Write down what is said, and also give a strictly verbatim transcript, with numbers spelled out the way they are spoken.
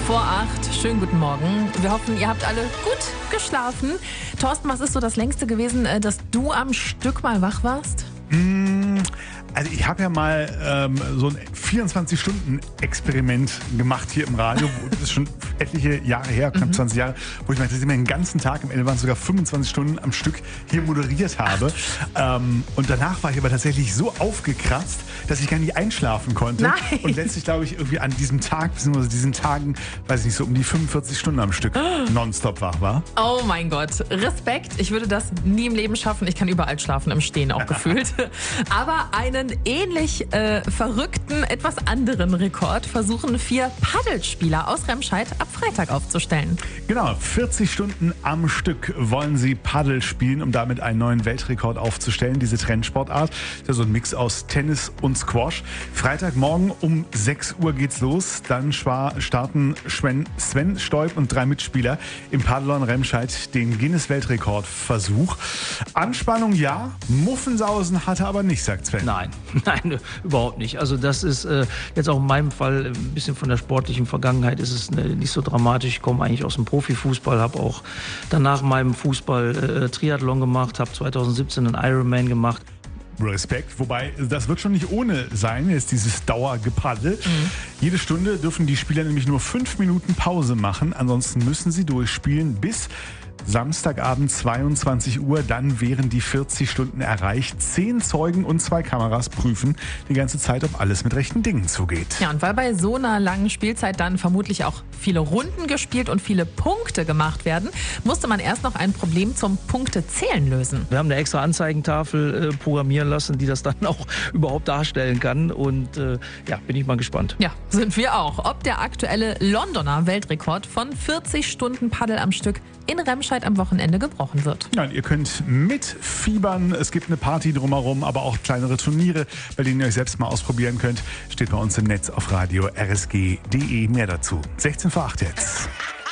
vor acht. Schönen guten Morgen. Wir hoffen, ihr habt alle gut geschlafen. Thorsten, was ist so das längste gewesen, dass du am Stück mal wach warst? Also ich habe ja mal ähm, so ein vierundzwanzig-Stunden-Experiment gemacht hier im Radio. Das ist schon etliche Jahre her, knapp mhm. zwanzig Jahre, wo ich mal den ganzen Tag, am Ende waren es sogar fünfundzwanzig Stunden am Stück, hier moderiert habe. Ähm, und danach war ich aber tatsächlich so aufgekratzt, dass ich gar nicht einschlafen konnte. Nein. Und letztlich, glaube ich, irgendwie an diesem Tag, beziehungsweise diesen Tagen, weiß ich nicht, so um die fünfundvierzig Stunden am Stück nonstop wach war. Oh mein Gott, Respekt. Ich würde das nie im Leben schaffen. Ich kann überall schlafen, im Stehen auch gefühlt. Aber einen ähnlich äh, verrückten, etwas anderen Rekord versuchen vier Paddelspieler aus Remscheid ab Freitag aufzustellen. Genau, vierzig Stunden am Stück wollen sie Paddel spielen, um damit einen neuen Weltrekord aufzustellen. Diese Trendsportart ist ja so ein Mix aus Tennis und Squash. Freitagmorgen um sechs Uhr geht's los. Dann starten Sven, Sven Steub und drei Mitspieler im Paddlon Remscheid den Guinness-Weltrekordversuch. Anspannung ja, Muffensausen hatte aber nicht, sagt Sven. Nein, nein, überhaupt nicht. Also das ist äh, jetzt auch in meinem Fall ein bisschen von der sportlichen Vergangenheit ist es ne, nicht so dramatisch. Ich komme eigentlich aus dem Profifußball, habe auch danach meinem Fußball äh, Triathlon gemacht, habe zwanzig siebzehn einen Ironman gemacht. Respekt, wobei das wird schon nicht ohne sein, jetzt dieses Dauergepaddel. Mhm. Jede Stunde dürfen die Spieler nämlich nur fünf Minuten Pause machen, ansonsten müssen sie durchspielen bis Samstagabend zweiundzwanzig Uhr, dann wären die vierzig Stunden erreicht. Zehn Zeugen und zwei Kameras prüfen die ganze Zeit, ob alles mit rechten Dingen zugeht. Ja, und weil bei so einer langen Spielzeit dann vermutlich auch viele Runden gespielt und viele Punkte gemacht werden, musste man erst noch ein Problem zum Punktezählen lösen. Wir haben eine extra Anzeigentafel äh, programmieren lassen, die das dann auch überhaupt darstellen kann. Und äh, ja, bin ich mal gespannt. Ja, sind wir auch. Ob der aktuelle Londoner Weltrekord von vierzig Stunden Paddel am Stück in Remscheid am Wochenende gebrochen wird. Ja, und ihr könnt mitfiebern. Es gibt eine Party drumherum, aber auch kleinere Turniere, bei denen ihr euch selbst mal ausprobieren könnt. Steht bei uns im Netz auf radio r s g punkt d e. Mehr dazu. sechzehn vor acht jetzt.